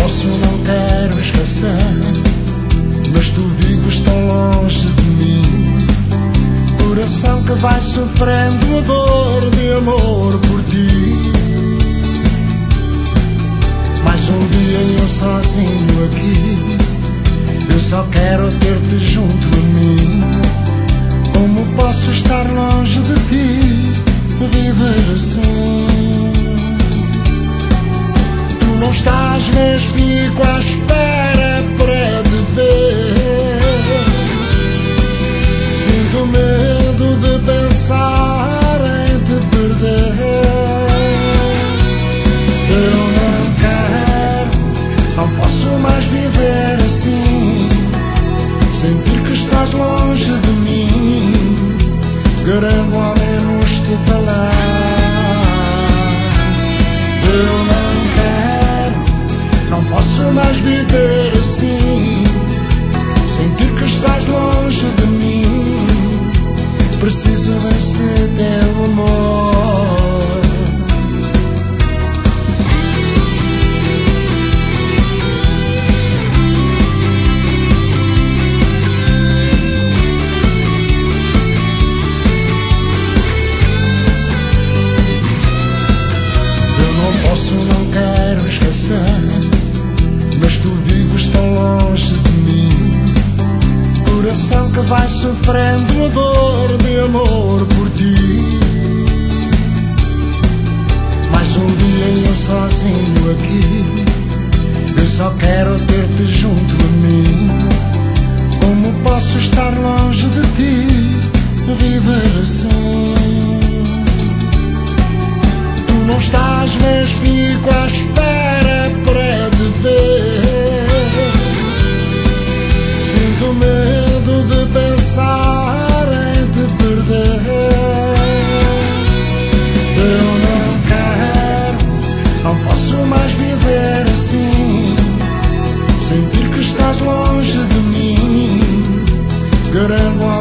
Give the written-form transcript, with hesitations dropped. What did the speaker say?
posso, não quero esquecer, mas tu vives tão longe de mim. Coração que vai sofrendo a dor de amor por ti. Mais um dia eu sozinho aqui, eu só quero ter-te junto a mim. Como posso estar longe de ti, viver assim? Tu não estás, mas fico à espera para te ver. Sinto medo de pensar em te perder. Eu não quero, não posso mais viver assim. Sentir que estás longe de mim, querendo ao menos te falar. Eu não quero, não posso mais viver assim. Sentir que estás longe de mim, preciso desse teu amor. Posso, não quero esquecer, mas tu vives tão longe de mim. Coração que vai sofrendo a dor de amor por ti. Mais um dia eu sozinho aqui, eu só quero ter-te junto a mim. Como posso estar longe de ti, viver assim? Não estás, mas fico à espera para te ver. Sinto medo de pensar em te perder. Eu não quero, não posso mais viver assim. Sentir que estás longe de mim, querendo